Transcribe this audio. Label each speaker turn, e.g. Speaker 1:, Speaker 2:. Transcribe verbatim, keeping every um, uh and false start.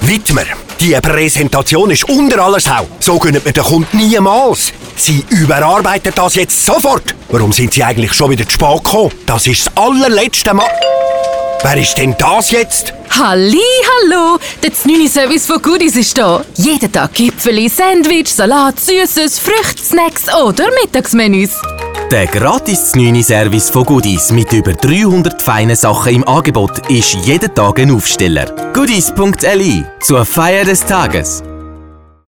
Speaker 1: Wittmer, die Präsentation ist unter aller Sau. So gönnt man den Kunden niemals. Sie überarbeiten das jetzt sofort. Warum sind Sie eigentlich schon wieder zu spät gekommen? Das ist das allerletzte Mal. Wer ist denn das jetzt?
Speaker 2: Halli, hallo! Der Znüni-Service von Goodies ist da. Jeden Tag Gipfeli, Sandwich, Salat, Süßes, Früchte, Snacks oder Mittagsmenüs.
Speaker 3: Der gratis Znüni-Service von Goodies mit über dreihundert feinen Sachen im Angebot ist jeden Tag ein Aufsteller. goodies punkt l i zur Feier des Tages.